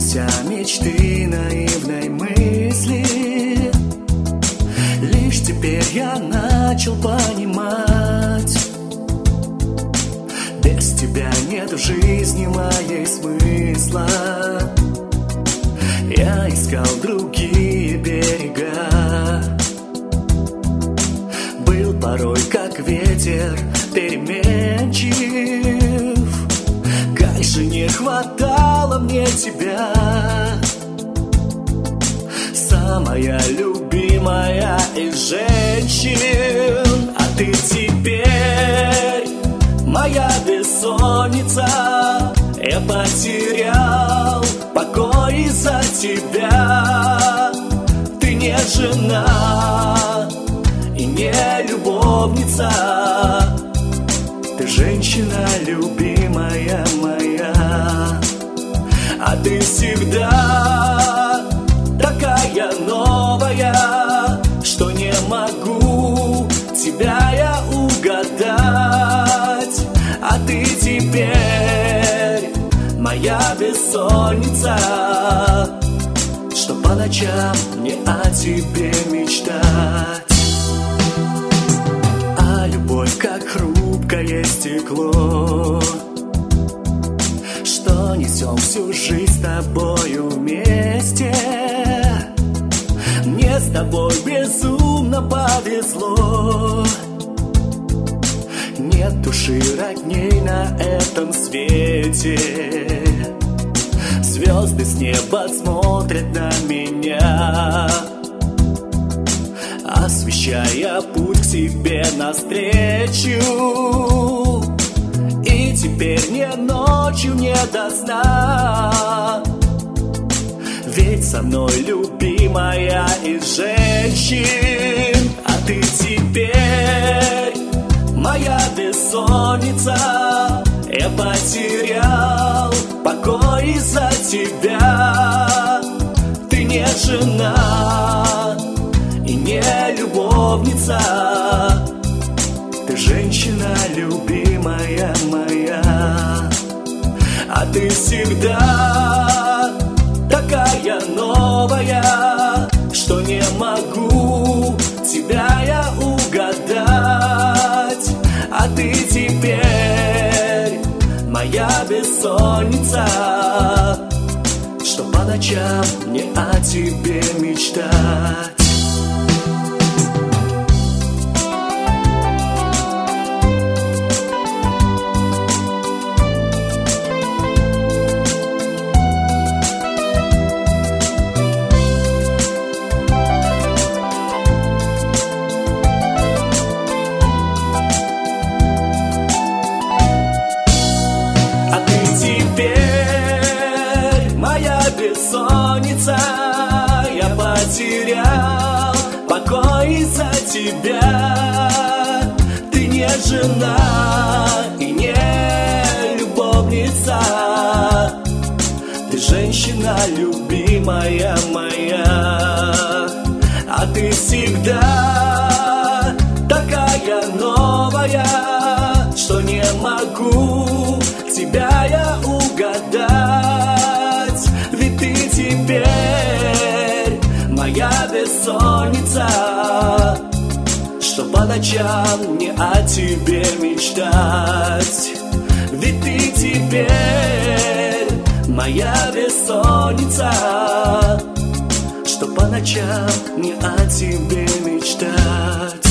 Сбылись мечты наивной мысли. Лишь теперь я начал понимать: без тебя нет в жизни моей смысла. Я искал другие берега, был порой как ветер переменчив. Дальше не хватало мне тебя, самая любимая из женщин. А ты теперь моя бессонница. Я потерял покой из-за тебя. Ты не жена и не любовница, ты женщина любимая моя. А ты всегда такая новая, что не могу тебя я угадать. А ты теперь моя бессонница, что по ночам не о тебе мечтать. А любовь как хрупкое стекло, что несем всю жизнь с тобою вместе. Мне с тобой безумно повезло. Нет души родней на этом свете. Звезды с неба смотрят на меня, освещая путь к себе навстречу. И теперь мне ночью не до сна, ведь со мной любимая из женщин. А ты теперь моя бессонница. Я потерял покой из-за тебя. Ты не жена и не любовница, ты женщина любимая моя. А ты всегда такая новая, что не могу тебя я угадать. А ты теперь моя бессонница, что по ночам не о тебе мечтать. Бессонница, я потерял покой из-за тебя. Ты не жена и не любовница, ты женщина любимая моя. А ты всегда такая новая, что не могу тебя я угадать. Теперь моя бессонница, что по ночам не о тебе мечтать. Ведь ты теперь моя бессонница, что по ночам не о тебе мечтать.